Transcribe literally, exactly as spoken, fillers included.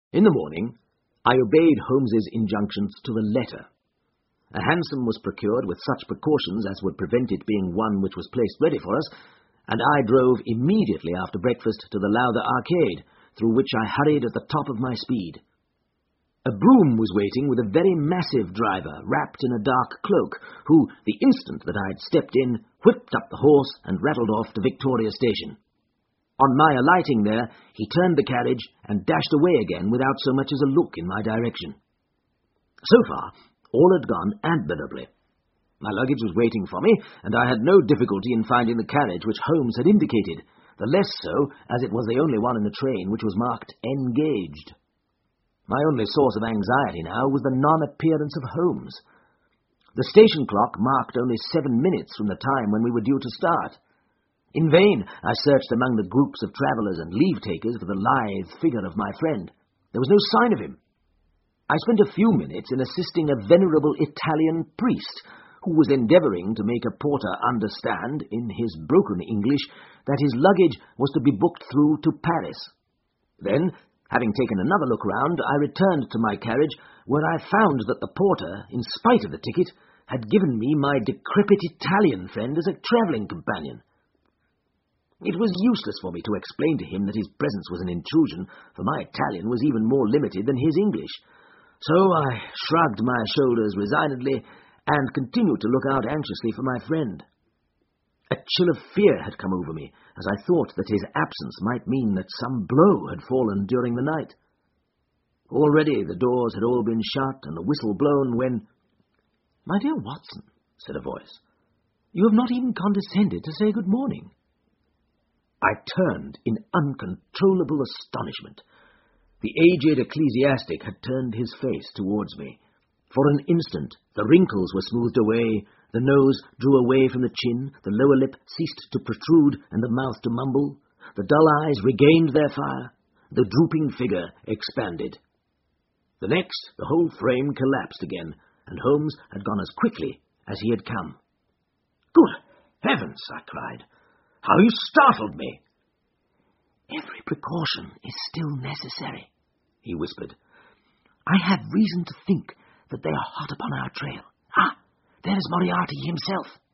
In the morning, I obeyed Holmes's injunctions to the letter. A hansom was procured with such precautions as would prevent it being one which was placed ready for us, and I drove immediately after breakfast to the Lowther Arcade, through which I hurried at the top of my speed. A brougham was waiting with a very massive driver, wrapped in a dark cloak, who, the instant that I had stepped in, whipped up the horse and rattled off to Victoria Station. On my alighting there, he turned the carriage and dashed away again without so much as a look in my direction. So far, all had gone admirably. My luggage was waiting for me, and I had no difficulty in finding the carriage which Holmes had indicated, the less so as it was the only one in the train which was marked engaged. My only source of anxiety now was the non-appearance of Holmes. The station clock marked only seven minutes from the time when we were due to start. In vain I searched among the groups of travellers and leave-takers for the lithe figure of my friend. There was no sign of him. I spent a few minutes in assisting a venerable Italian priest, who was endeavouring to make a porter understand, in his broken English, that his luggage was to be booked through to Paris. Then, having taken another look round, I returned to my carriage, where I found that the porter, in spite of the ticket, had given me my decrepit Italian friend as a travelling companion. It was useless for me to explain to him that his presence was an intrusion, for my Italian was even more limited than his English. So I shrugged my shoulders resignedly and continued to look out anxiously for my friend. A chill of fear had come over me, as I thought that his absence might mean that some blow had fallen during the night. Already the doors had all been shut and the whistle blown when— "My dear Watson," said a voice, "you have not even condescended to say good morning." I turned in uncontrollable astonishment. The aged ecclesiastic had turned his face towards me. For an instant the wrinkles were smoothed away, the nose drew away from the chin, the lower lip ceased to protrude, and the mouth to mumble. The dull eyes regained their fire. The drooping figure expanded. The next, the whole frame collapsed again, and Holmes had gone as quickly as he had come. "Good heavens!" I cried. "How you startled me!" "Every precaution is still necessary," he whispered. "I have reason to think that they are hot upon our trail. Ah, there is Moriarty himself."